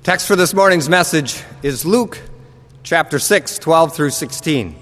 Text for this morning's message is Luke chapter 6, 12 through 16.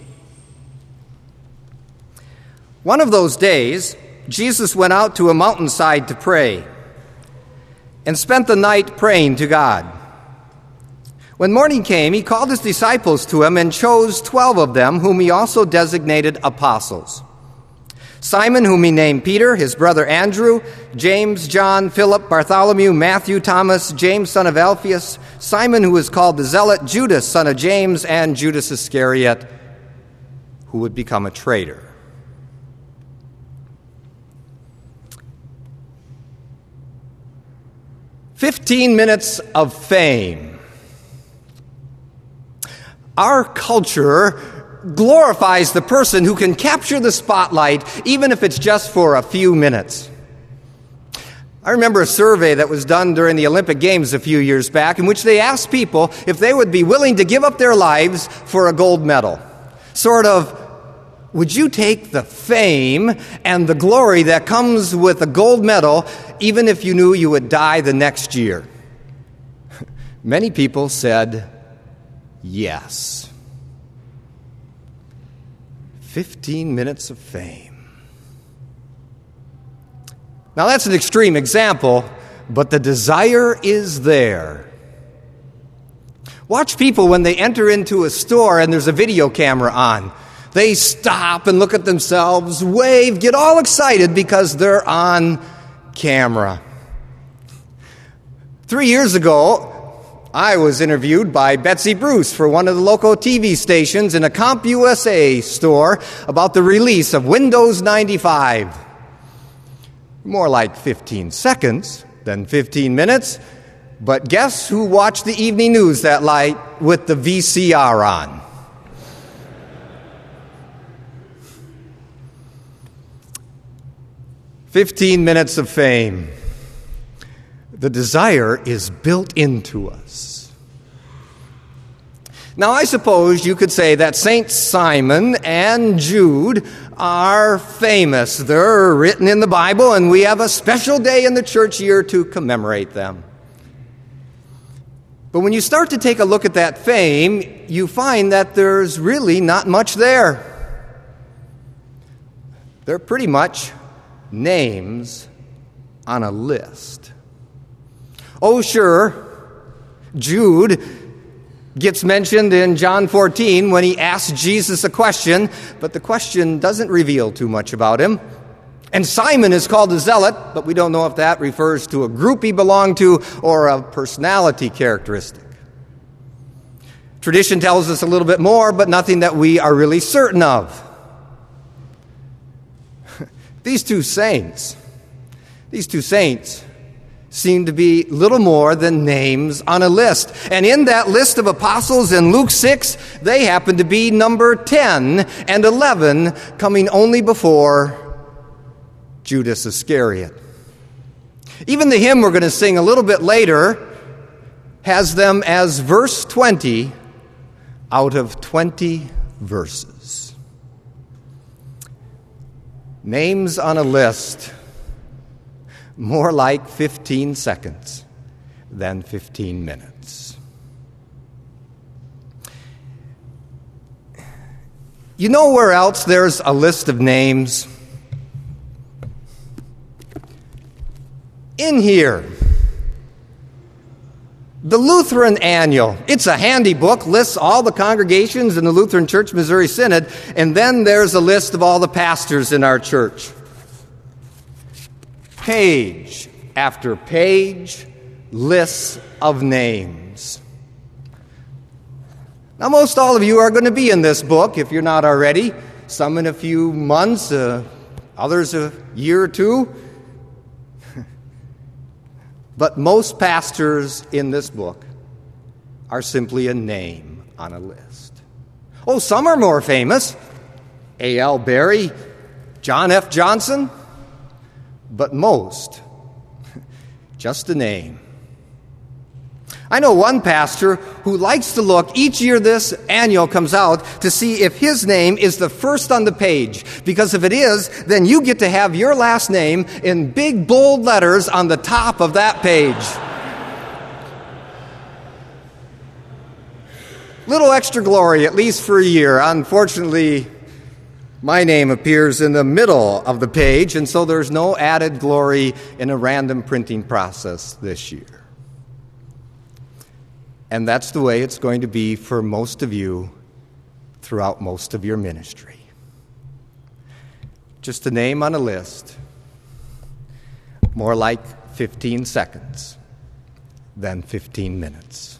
One of those days, Jesus went out to a mountainside to pray and spent the night praying to God. When morning came, he called his disciples to him and chose 12 of them, whom he also designated apostles. Simon, whom he named Peter, his brother Andrew, James, John, Philip, Bartholomew, Matthew, Thomas, James, son of Alphaeus, Simon, who is called the Zealot, Judas, son of James, and Judas Iscariot, who would become a traitor. "15 minutes of fame." Our culture glorifies the person who can capture the spotlight, even if it's just for a few minutes. I remember a survey that was done during the Olympic Games a few years back, in which they asked people if they would be willing to give up their lives for a gold medal. Sort of, would you take the fame and the glory that comes with a gold medal, even if you knew you would die the next year? Many people said yes. 15 minutes of fame. Now that's an extreme example, but the desire is there. Watch people when they enter into a store and there's a video camera on. They stop and look at themselves, wave, get all excited because they're on camera. 3 years ago, I was interviewed by Betsy Bruce for one of the local TV stations in a CompUSA store about the release of Windows 95. More like 15 seconds than 15 minutes, but guess who watched the evening news that night with the VCR on? "15 minutes of fame." The desire is built into us. Now, I suppose you could say that Saint Simon and Jude are famous. They're written in the Bible, and we have a special day in the church year to commemorate them. But when you start to take a look at that fame, you find that there's really not much there. They're pretty much names on a list. Oh, sure, Jude gets mentioned in John 14 when he asks Jesus a question, but the question doesn't reveal too much about him. And Simon is called a zealot, but we don't know if that refers to a group he belonged to or a personality characteristic. Tradition tells us a little bit more, but nothing that we are really certain of. These two saints seem to be little more than names on a list. And in that list of apostles in Luke 6, they happen to be number 10 and 11, coming only before Judas Iscariot. Even the hymn we're going to sing a little bit later has them as verse 20 out of 20 verses. Names on a list. More like 15 seconds than 15 minutes. You know where else there's a list of names? In here. The Lutheran Annual. It's a handy book, lists all the congregations in the Lutheran Church Missouri Synod, and then there's a list of all the pastors in our church. Page after page, lists of names. Now, most all of you are going to be in this book, if you're not already. Some in a few months, others a year or two. But most pastors in this book are simply a name on a list. Oh, some are more famous. A.L. Berry, John F. Johnson. But most, just a name. I know one pastor who likes to look each year this annual comes out to see if his name is the first on the page. Because if it is, then you get to have your last name in big bold letters on the top of that page. Little extra glory, at least for a year. Unfortunately, my name appears in the middle of the page, and so there's no added glory in a random printing process this year. And that's the way it's going to be for most of you throughout most of your ministry. Just a name on a list, more like 15 seconds than 15 minutes.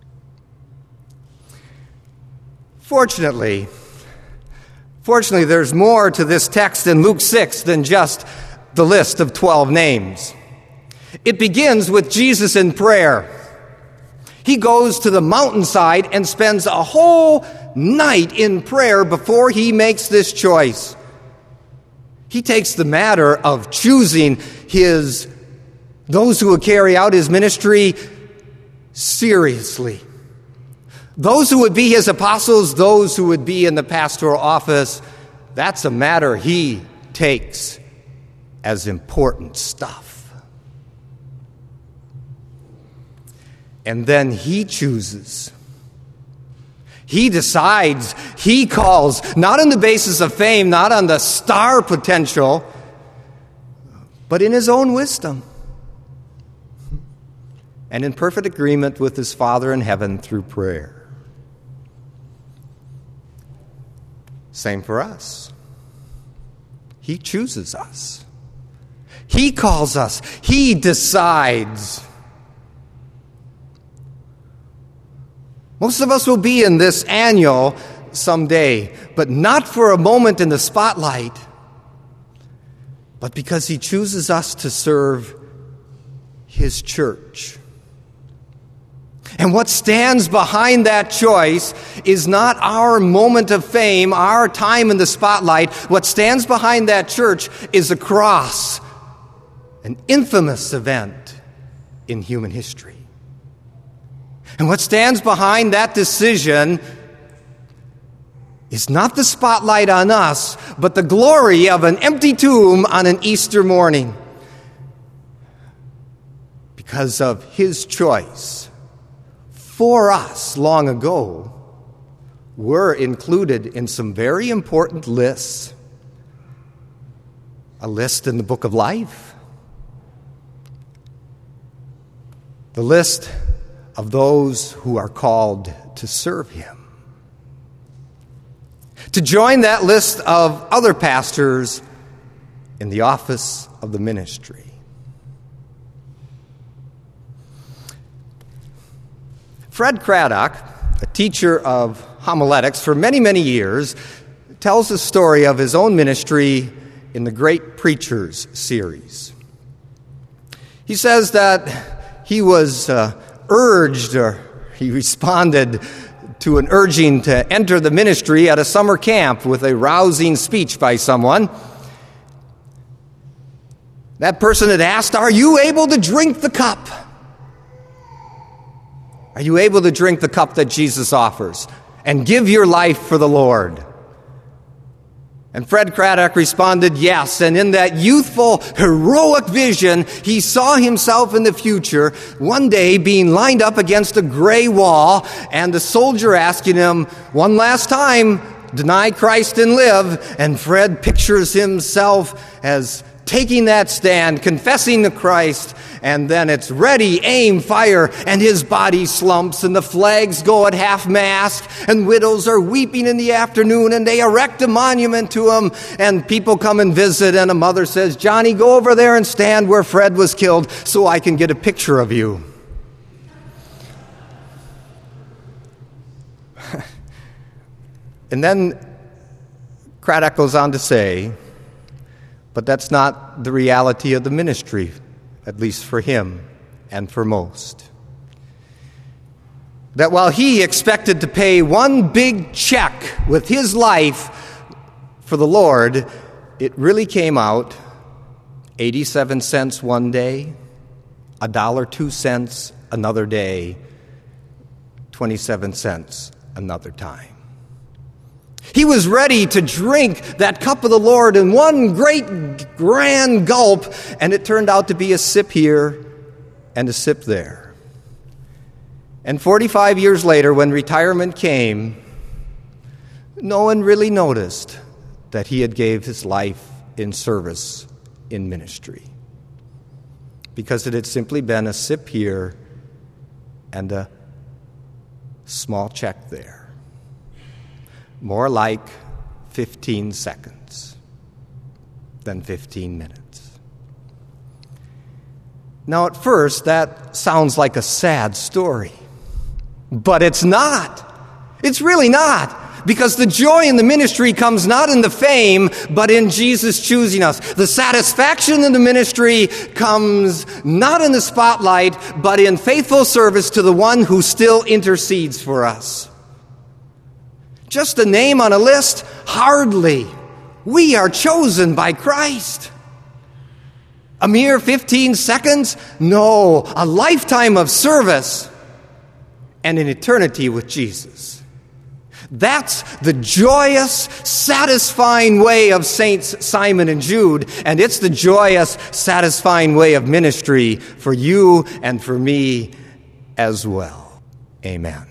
Fortunately, there's more to this text in Luke 6 than just the list of 12 names. It begins with Jesus in prayer. He goes to the mountainside and spends a whole night in prayer before he makes this choice. He takes the matter of choosing those who would carry out his ministry seriously. Those who would be his apostles, those who would be in the pastoral office, that's a matter he takes as important stuff. And then he chooses. He decides, he calls, not on the basis of fame, not on the star potential, but in his own wisdom and in perfect agreement with his Father in heaven through prayer. Same for us. He chooses us. He calls us. He decides. Most of us will be in this annual someday, but not for a moment in the spotlight, but because he chooses us to serve his church. And what stands behind that choice is not our moment of fame, our time in the spotlight. What stands behind that church is a cross, an infamous event in human history. And what stands behind that decision is not the spotlight on us, but the glory of an empty tomb on an Easter morning. Because of his choice for us long ago, we're included in some very important lists. A list in the book of life. The list of those who are called to serve him. To join that list of other pastors in the office of the ministry. Fred Craddock, a teacher of homiletics for many, many years, tells the story of his own ministry in the Great Preachers series. He says that he was urged, or he responded to an urging to enter the ministry at a summer camp with a rousing speech by someone. That person had asked, "Are you able to drink the cup? Are you able to drink the cup that Jesus offers and give your life for the Lord?" And Fred Craddock responded, yes. And in that youthful, heroic vision, he saw himself in the future, one day being lined up against a gray wall, and the soldier asking him, one last time, "Deny Christ and live." And Fred pictures himself as taking that stand, confessing to Christ, and then it's ready, aim, fire, and his body slumps, and the flags go at half-mast, and widows are weeping in the afternoon, and they erect a monument to him, and people come and visit, and a mother says, "Johnny, go over there and stand where Fred was killed so I can get a picture of you." And then Craddock goes on to say, but that's not the reality of the ministry, at least for him and for most. That while he expected to pay one big check with his life for the Lord, it really came out 87 cents one day, $1.02 another day, 27 cents another time. He was ready to drink that cup of the Lord in one great grand gulp, and it turned out to be a sip here and a sip there. And 45 years later, when retirement came, no one really noticed that he had gave his life in service in ministry, because it had simply been a sip here and a small check there. More like 15 seconds than 15 minutes. Now, at first, that sounds like a sad story, but it's not. It's really not. Because the joy in the ministry comes not in the fame, but in Jesus choosing us. The satisfaction in the ministry comes not in the spotlight, but in faithful service to the one who still intercedes for us. Just a name on a list? Hardly. We are chosen by Christ. A mere 15 seconds? No, a lifetime of service and an eternity with Jesus. That's the joyous, satisfying way of Saints Simon and Jude, and it's the joyous, satisfying way of ministry for you and for me as well. Amen.